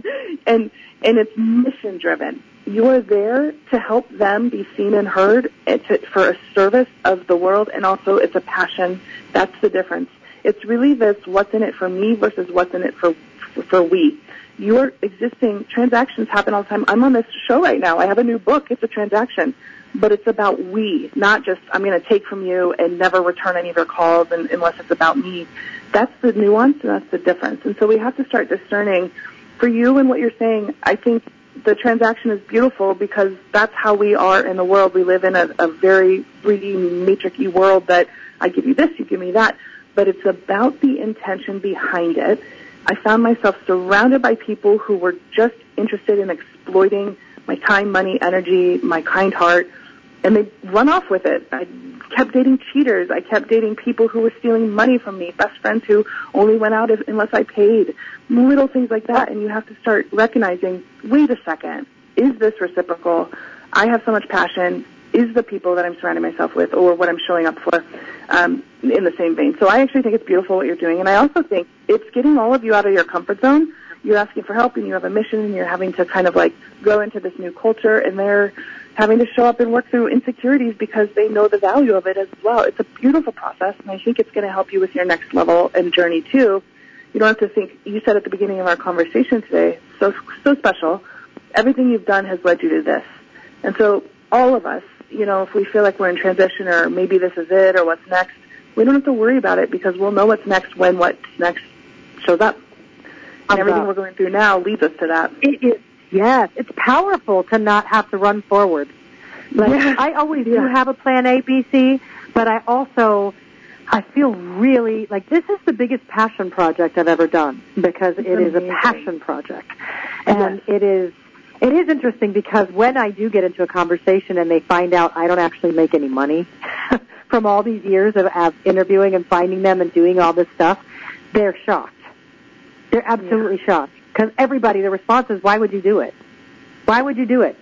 and and it's mission driven. You are there to help them be seen and heard. It's for a service of the world, and also it's a passion. That's the difference. It's really this what's in it for me versus what's in it for for we. Your existing transactions happen all the time. I'm on this show right now. I have a new book. It's a transaction. But it's about we, not just I'm going to take from you and never return any of your calls and, unless it's about me. That's the nuance and that's the difference. And so we have to start discerning. For you and what you're saying, I think the transaction is beautiful because that's how we are in the world. We live in a, a very three D matrix-y world that I give you this, you give me that. But it's about the intention behind it. I found myself surrounded by people who were just interested in exploiting my time, money, energy, my kind heart, and they run off with it. I kept dating cheaters. I kept dating people who were stealing money from me, best friends who only went out if, unless I paid, little things like that. And you have to start recognizing, wait a second, is this reciprocal? I have so much passion. Is the people that I'm surrounding myself with or what I'm showing up for um, in the same vein? So I actually think it's beautiful what you're doing. And I also think it's getting all of you out of your comfort zone. You're asking for help and you have a mission and you're having to kind of like go into this new culture and they're having to show up and work through insecurities because they know the value of it as well. It's a beautiful process and I think it's going to help you with your next level and journey too. You don't have to think, you said at the beginning of our conversation today, so, so special, everything you've done has led you to this. And so all of us, you know, if we feel like we're in transition or maybe this is it or what's next, we don't have to worry about it because we'll know what's next when what's next shows up. And everything we're going through now leads us to that. It is, yes, it's powerful to not have to run forward. Like, yes. I always yeah. do have a plan A, B, C, but I also, I feel really like this is the biggest passion project I've ever done because it's it amazing. Is a passion project. And yes. it is, it is interesting because when I do get into a conversation and they find out I don't actually make any money from all these years of, of interviewing and finding them and doing all this stuff, they're shocked. They're absolutely yeah. shocked because everybody, the response is, why would you do it? Why would you do it?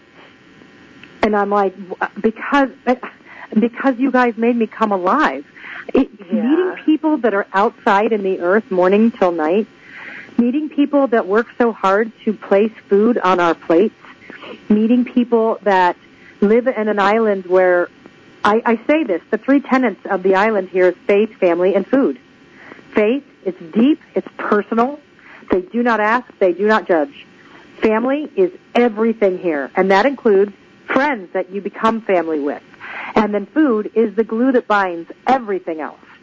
And I'm like, because because you guys made me come alive. It, yeah. Meeting people that are outside in the earth morning till night, meeting people that work so hard to place food on our plates, meeting people that live in an island where, I, I say this, the three tenets of the island here is faith, family, and food. Faith, it's deep, it's personal. They do not ask, they do not judge. Family is everything here, and that includes friends that you become family with. And then food is the glue that binds everything else.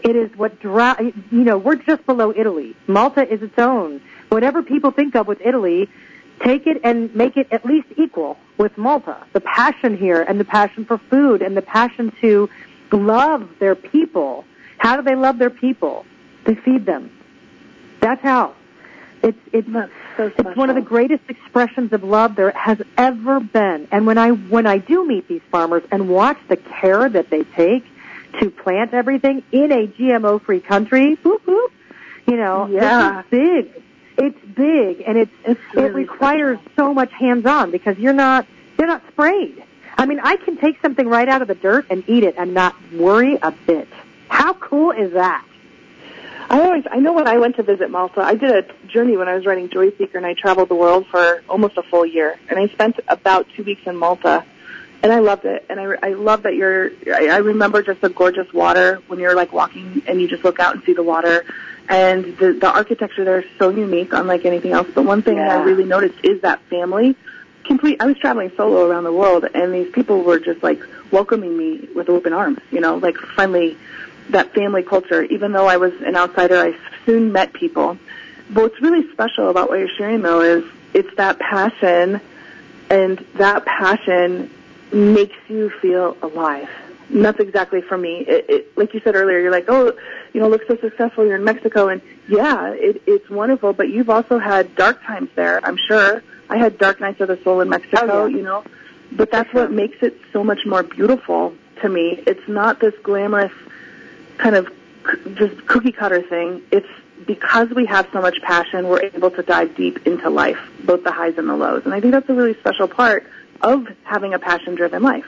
It is what dri- you know, we're just below Italy. Malta is its own. Whatever people think of with Italy, take it and make it at least equal with Malta. The passion here and the passion for food and the passion to love their people. How do they love their people? They feed them. That's how. It's it's so it's one of the greatest expressions of love there has ever been. And when I when I do meet these farmers and watch the care that they take to plant everything in a G M O-free country, whoop, whoop, you know, yeah. this is big. It's big, and it's, it's really it requires special. so much hands-on because you're not they're not sprayed. I mean, I can take something right out of the dirt and eat it and not worry a bit. How cool is that? I always, I know when I went to visit Malta, I did a journey when I was writing Joy Seeker, and I traveled the world for almost a full year. And I spent about two weeks in Malta, and I loved it. And I, I love that you're, I, I remember just the gorgeous water when you're like walking and you just look out and see the water. And the, the architecture there is so unique, unlike anything else. But one thing Yeah. I really noticed is that family. Complete. I was traveling solo around the world, and these people were just like welcoming me with open arms, you know, like friendly. That family culture, even though I was an outsider, I soon met people. But what's really special about what you're sharing, though, is it's that passion, and that passion makes you feel alive. And that's exactly for me. It, it, like you said earlier, you're like, oh, you know, look so successful. You're in Mexico, and yeah, it, it's wonderful. But you've also had dark times there, I'm sure. I had dark nights of the soul in Mexico, oh, yeah. you know. But that's what makes it so much more beautiful to me. It's not this glamorous kind of just cookie cutter thing. It's because we have so much passion, we're able to dive deep into life, both the highs and the lows. And I think that's a really special part of having a passion-driven life.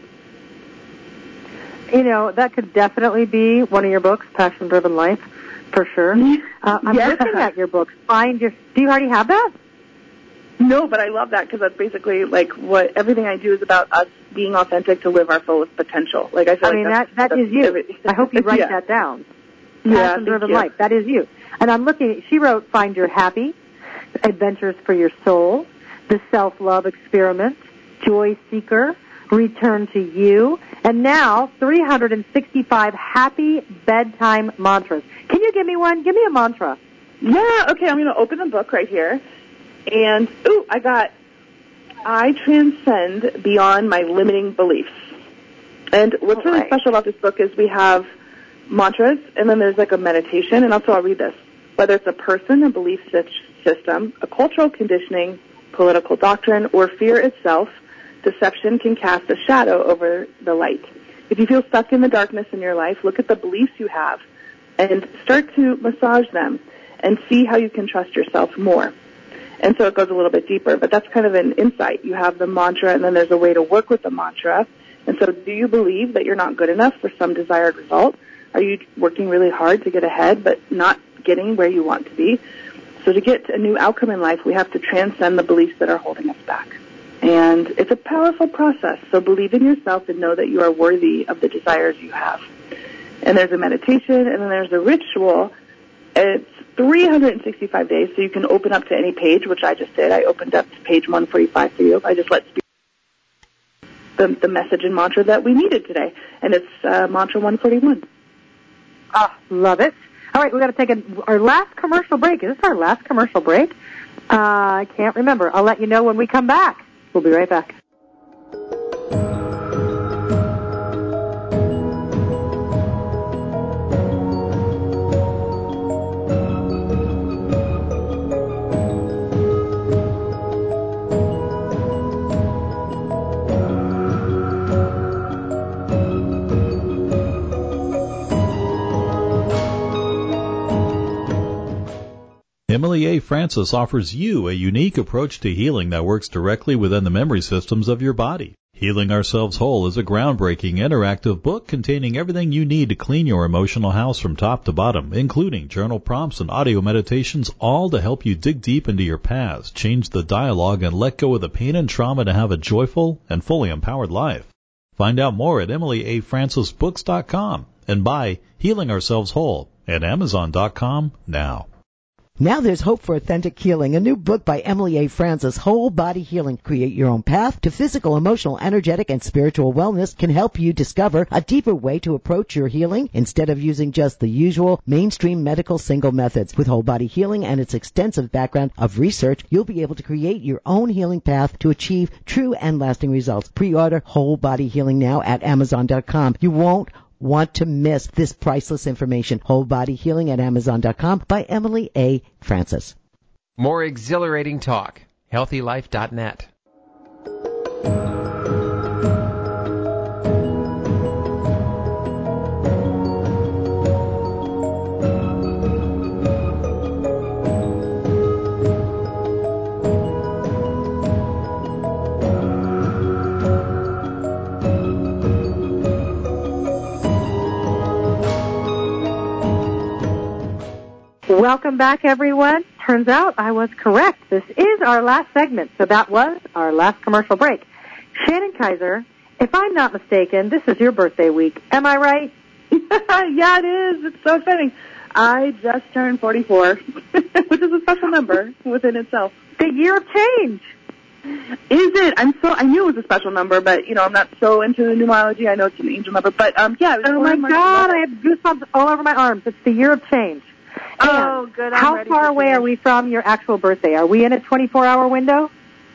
You know, that could definitely be one of your books, Passion Driven Life, for sure. Uh, I'm Yeah. looking at your books. Find your. Do you already have that? No, but I love that because that's basically like what everything I do is about us being authentic to live our fullest potential. Like I feel I like mean, that's, that that that's is you. everything. I hope you write yeah. that down. Yeah, Passion Driven you. Life. That is you. And I'm looking. She wrote Find Your Happy, Adventures for Your Soul, The Self-Love Experiment, Joy Seeker, Return to You, and now three hundred sixty-five happy bedtime mantras. Can you give me one? Give me a mantra. Yeah, okay, I'm going to open the book right here. And, ooh, I got, I transcend beyond my limiting beliefs. And what's really right. special about this book is we have mantras, and then there's like a meditation, and also I'll read this. Whether it's a person, a belief system, a cultural conditioning, political doctrine, or fear itself, deception can cast a shadow over the light. If you feel stuck in the darkness in your life, look at the beliefs you have and start to massage them and see how you can trust yourself more. And so it goes a little bit deeper, but that's kind of an insight. You have the mantra, and then there's a way to work with the mantra. And so do you believe that you're not good enough for some desired result? Are you working really hard to get ahead but not getting where you want to be? So to get a new outcome in life, we have to transcend the beliefs that are holding us back. And it's a powerful process. So believe in yourself and know that you are worthy of the desires you have. And there's a meditation, and then there's a ritual. It's three hundred sixty-five days, so you can open up to any page, which I just did. I opened up to page one forty-five for you. I just let speak the, the message and mantra that we needed today. And it's uh, mantra one forty-one. Ah, love it. All right, we've got to take a, our last commercial break. Is this our last commercial break? Uh, I can't remember. I'll let you know when we come back. We'll be right back. Emily A. Francis offers you a unique approach to healing that works directly within the memory systems of your body. Healing Ourselves Whole is a groundbreaking interactive book containing everything you need to clean your emotional house from top to bottom, including journal prompts and audio meditations, all to help you dig deep into your past, change the dialogue, and let go of the pain and trauma to have a joyful and fully empowered life. Find out more at emily a francis books dot com and buy Healing Ourselves Whole at amazon dot com now. Now there's hope for authentic healing, a new book by Emily A. Francis, Whole Body Healing. Create your own path to physical, emotional, energetic, and spiritual wellness can help you discover a deeper way to approach your healing instead of using just the usual mainstream medical single methods. With Whole Body Healing and its extensive background of research, you'll be able to create your own healing path to achieve true and lasting results. Pre-order Whole Body Healing now at Amazon dot com. You won't want to miss this priceless information. Whole Body Healing at Amazon dot com by Emily A. Francis. More exhilarating talk. Healthy Life dot net. Welcome back, everyone. Turns out I was correct. This is our last segment, so that was our last commercial break. Shannon Kaiser, if I'm not mistaken, this is your birthday week. Am I right? Yeah, it is. It's so exciting. I just turned forty-four, which is a special number within itself. The year of change. Is it? I'm so. I knew it was a special number, but you know, I'm not so into the numerology. I know it's an angel number, but um, yeah. It was oh my God! I have goosebumps all over my arms. It's the year of change. And oh, good. I'm how ready far away change. are we from your actual birthday? Are we in a twenty-four hour window?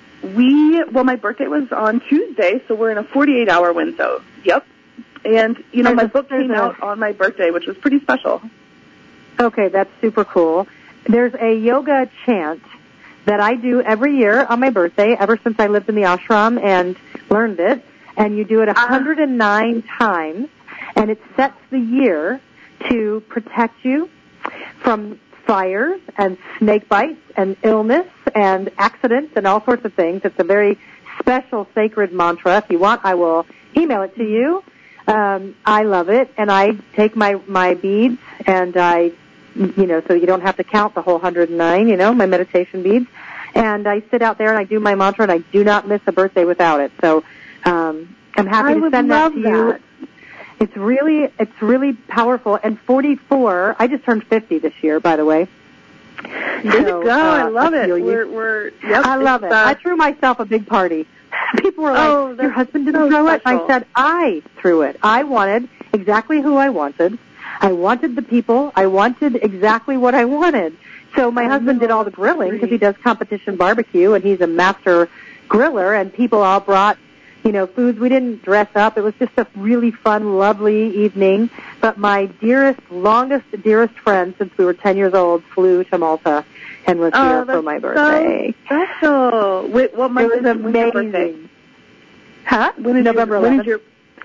We well, my birthday was on Tuesday, so we're in a forty-eight hour window. Yep. And you know, and my book came a, out on my birthday, which was pretty special. Okay, that's super cool. There's a yoga chant that I do every year on my birthday, ever since I lived in the ashram and learned it. And you do it one hundred nine uh, times, and it sets the year to protect you from fires and snake bites and illness and accidents and all sorts of things. It's a very special, sacred mantra. If you want, I will email it to you. Um, I love it, and I take my, my beads, and I, you know, so you don't have to count the whole one hundred nine, you know, my meditation beads. And I sit out there and I do my mantra, and I do not miss a birthday without it. So um, I'm happy I to send that to that. you. It's really, it's really powerful. And forty-four, I just turned fifty this year, by the way. There so, you go. Uh, I love it. We're, we're, yep, I love it. Uh, I threw myself a big party. People were like, oh, your husband didn't so throw special. it? I said, I threw it. I wanted exactly who I wanted. I wanted the people. I wanted exactly what I wanted. So my I husband did all the grilling because he does competition barbecue, and he's a master griller, and people all brought, you know, foods. We didn't dress up. It was just a really fun, lovely evening. But my dearest, longest, dearest friend since we were ten years old flew to Malta and was oh, here for my birthday. So special. Wait, what month it was is amazing. Huh? When is November your, eleventh. When is your,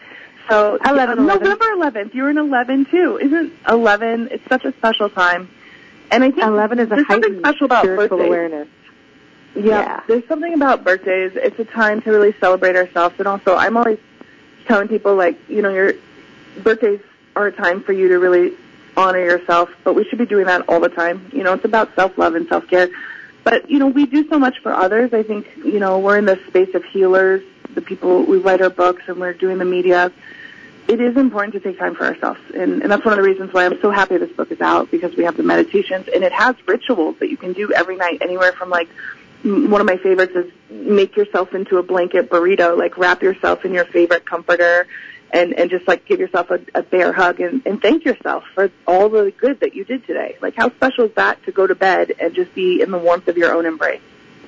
so eleven, uh, eleven. November eleventh. You're in eleven too. Isn't eleven? It's such a special time. And I think eleven is a there's something heightened special about spiritual birthdays. awareness. Yeah, yeah, there's something about birthdays. It's a time to really celebrate ourselves, and also I'm always telling people, like, you know, your birthdays are a time for you to really honor yourself, but we should be doing that all the time. You know, it's about self-love and self-care. But, you know, we do so much for others. I think, you know, we're in the space of healers, the people, we write our books and we're doing the media. It is important to take time for ourselves, and, and that's one of the reasons why I'm so happy this book is out, because we have the meditations, and it has rituals that you can do every night, anywhere from, like, one of my favorites is make yourself into a blanket burrito, like wrap yourself in your favorite comforter and, and just like give yourself a, a bear hug and, and thank yourself for all the good that you did today. Like, how special is that to go to bed and just be in the warmth of your own embrace?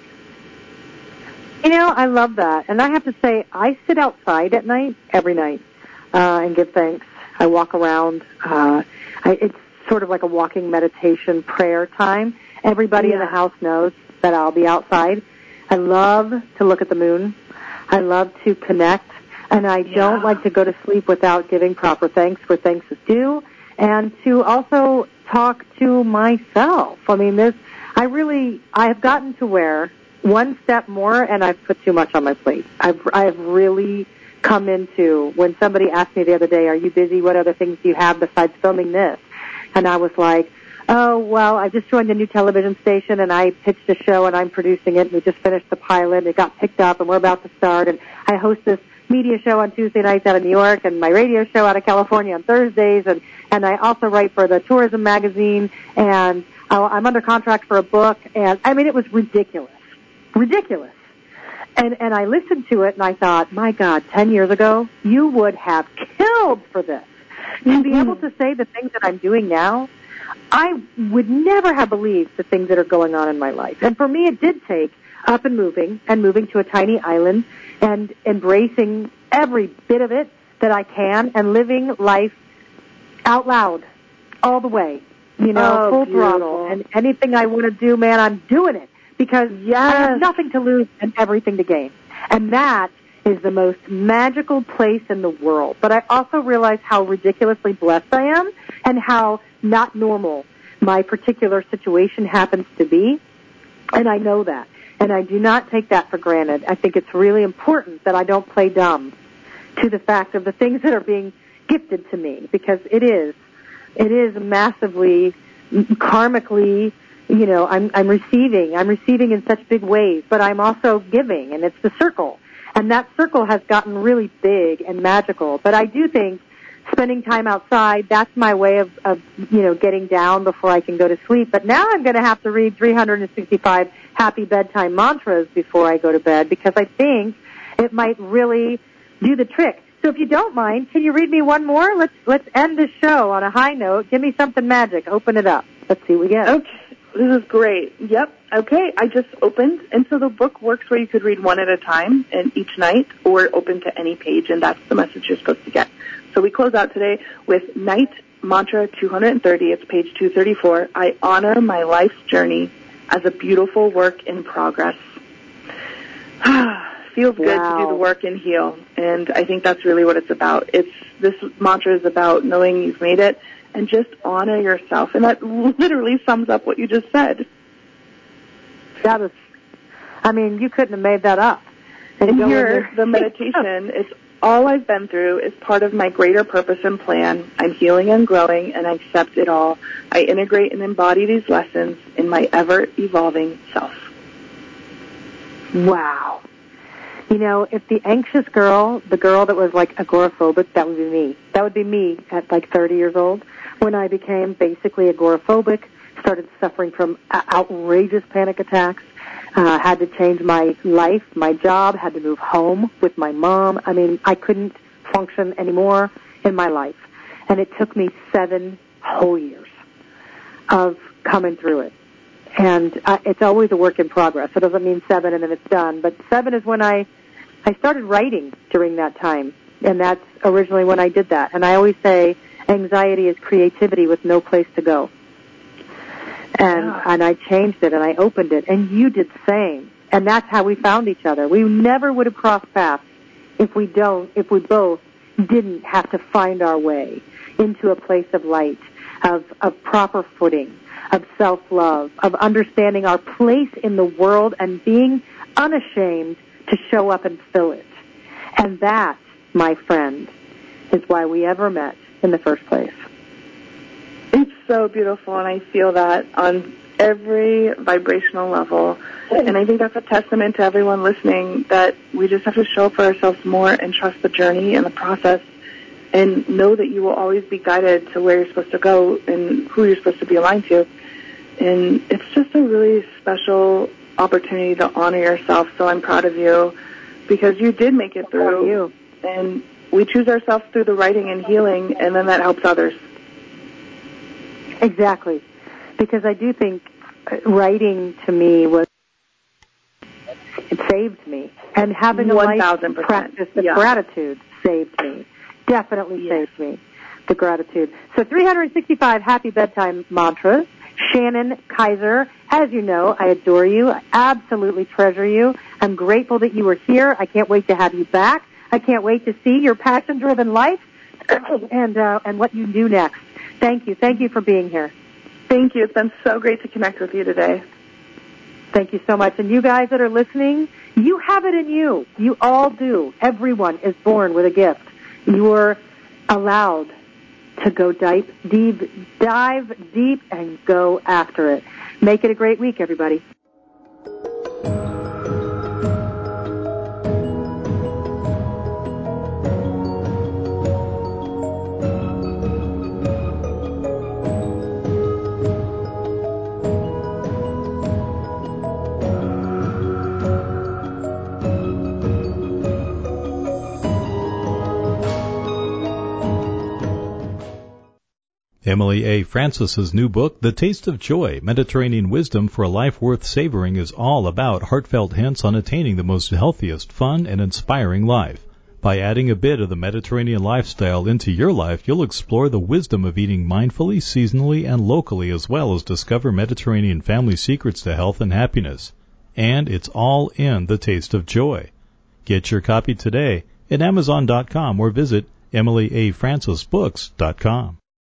You know, I love that. And I have to say, I sit outside at night, every night, uh, and give thanks. I walk around. Uh, I, it's sort of like a walking meditation prayer time. Everybody yeah. in the house knows that I'll be outside. I love to look at the moon. I love to connect, and I yeah. don't like to go to sleep without giving proper thanks where thanks is due, and to also talk to myself. I mean, this, I really, I have gotten to where one step more, and I've put too much on my plate. I've, I've really come into, when somebody asked me the other day, are you busy? What other things do you have besides filming this? And I was like, oh, well, I just joined a new television station, and I pitched a show, and I'm producing it, and we just finished the pilot, and it got picked up, and we're about to start, and I host this media show on Tuesday nights out of New York, and my radio show out of California on Thursdays, and, and I also write for the tourism magazine, and I'm under contract for a book, and I mean, it was ridiculous. Ridiculous. And, and I listened to it, and I thought, my God, ten years ago, you would have killed for this. Mm-hmm. To be able to say the things that I'm doing now, I would never have believed the things that are going on in my life. And for me, it did take up and moving, and moving to a tiny island, and embracing every bit of it that I can, and living life out loud, all the way, you know, oh, full beautiful. throttle. And anything I want to do, man, I'm doing it. Because yes. I have nothing to lose and everything to gain. And that is the most magical place in the world. But I also realize how ridiculously blessed I am, and how not normal my particular situation happens to be. And I know that. And I do not take that for granted. I think it's really important that I don't play dumb to the fact of the things that are being gifted to me, because it is. It is massively, karmically, you know, I'm, I'm receiving. I'm receiving in such big ways, but I'm also giving, and it's the circle. And that circle has gotten really big and magical. But I do think spending time outside, that's my way of, of, you know, getting down before I can go to sleep. But now I'm going to have to read three hundred sixty-five happy bedtime mantras before I go to bed, because I think it might really do the trick. So if you don't mind, can you read me one more? Let's let's end this show on a high note. Give me something magic. Open it up. Let's see what we get. Okay. This is great. Yep. Okay. I just opened. And so the book works where you could read one at a time and each night, or open to any page, and that's the message you're supposed to get. So we close out today with Night Mantra two hundred thirty. It's page two thirty-four. I honor my life's journey as a beautiful work in progress. Feels good wow. to do the work and heal. And I think that's really what it's about. It's, this mantra is about knowing you've made it, and just honor yourself. And that literally sums up what you just said. That is, I mean, you couldn't have made that up. And here, the meditation, it's all I've been through is part of my greater purpose and plan. I'm healing and growing, and I accept it all. I integrate and embody these lessons in my ever-evolving self. Wow. You know, if the anxious girl, the girl that was like agoraphobic, that would be me. That would be me at like thirty years old, when I became basically agoraphobic, started suffering from outrageous panic attacks, uh, had to change my life, my job, had to move home with my mom. I mean, I couldn't function anymore in my life. And it took me seven whole years of coming through it. And uh, it's always a work in progress. It doesn't mean seven and then it's done. But seven is when I, I started writing during that time. And that's originally when I did that. And I always say anxiety is creativity with no place to go. And yeah. and I changed it and I opened it. And you did the same. And that's how we found each other. We never would have crossed paths if we don't, if we both didn't have to find our way into a place of light, of, of proper footing, of self-love, of understanding our place in the world and being unashamed to show up and fill it. And that, my friend, is why we ever met in the first place. It's so beautiful, and I feel that on every vibrational level. And I think that's a testament to everyone listening, that we just have to show up for ourselves more and trust the journey and the process, and know that you will always be guided to where you're supposed to go and who you're supposed to be aligned to. And it's just a really special opportunity to honor yourself. So I'm proud of you, because you did make it through. You. And we choose ourselves through the writing and healing, and then that helps others. Exactly. Because I do think writing to me was, it saved me. And having a life practice of yeah. gratitude saved me. Definitely yes. saved me. The gratitude. So three hundred sixty-five happy bedtime mantras. Shannon Kaiser, as you know, I adore you. I absolutely treasure you. I'm grateful that you were here. I can't wait to have you back. I can't wait to see your passion-driven life and uh, and what you do next. Thank you. Thank you for being here. Thank you. It's been so great to connect with you today. Thank you so much. And you guys that are listening, you have it in you. You all do. Everyone is born with a gift. You're allowed to go dive deep, dive deep and go after it. Make it a great week, everybody. Emily A. Francis's new book, The Taste of Joy, Mediterranean Wisdom for a Life Worth Savoring, is all about heartfelt hints on attaining the most healthiest, fun, and inspiring life. By adding a bit of the Mediterranean lifestyle into your life, you'll explore the wisdom of eating mindfully, seasonally, and locally, as well as discover Mediterranean family secrets to health and happiness. And it's all in The Taste of Joy. Get your copy today at Amazon dot com or visit Emily A Francis Books dot com.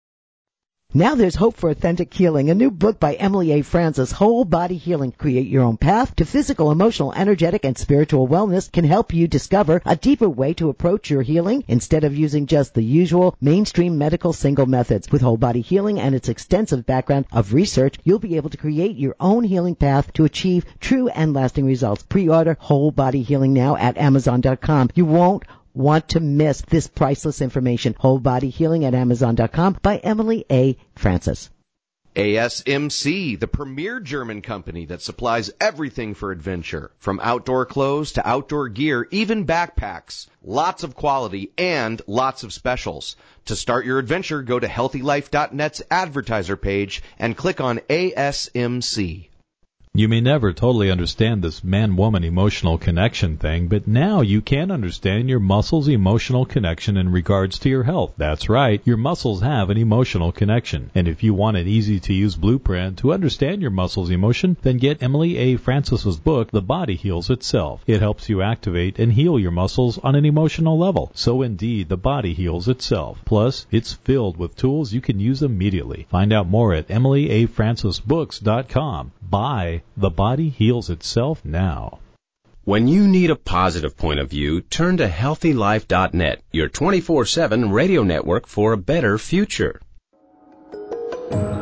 Now there's hope for authentic healing. A new book by Emily A. Francis, Whole Body Healing. Create your own path to physical, emotional, energetic, and spiritual wellness can help you discover a deeper way to approach your healing instead of using just the usual mainstream medical single methods. With Whole Body Healing and its extensive background of research, you'll be able to create your own healing path to achieve true and lasting results. Pre-order Whole Body Healing now at Amazon dot com. You won't want to miss this priceless information. Whole Body Healing at Amazon dot com by Emily A. Francis. A S M C, the premier German company that supplies everything for adventure, from outdoor clothes to outdoor gear, even backpacks. Lots of quality and lots of specials. To start your adventure, go to healthy life dot net's advertiser page and click on A S M C. You may never totally understand this man-woman emotional connection thing, but now you can understand your muscles' emotional connection in regards to your health. That's right, your muscles have an emotional connection. And if you want an easy-to-use blueprint to understand your muscles' emotion, then get Emily A. Francis's book, The Body Heals Itself. It helps you activate and heal your muscles on an emotional level. So indeed, the body heals itself. Plus, it's filled with tools you can use immediately. Find out more at Emily A Francis Books dot com. Buy The Body Heals Itself now. When you need a positive point of view, turn to healthy life dot net, your twenty-four seven radio network for a better future.